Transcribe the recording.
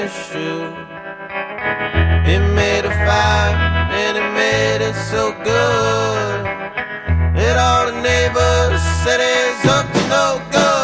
shoe. It made a fire and it made it so good that all the neighbors said it's up to no good.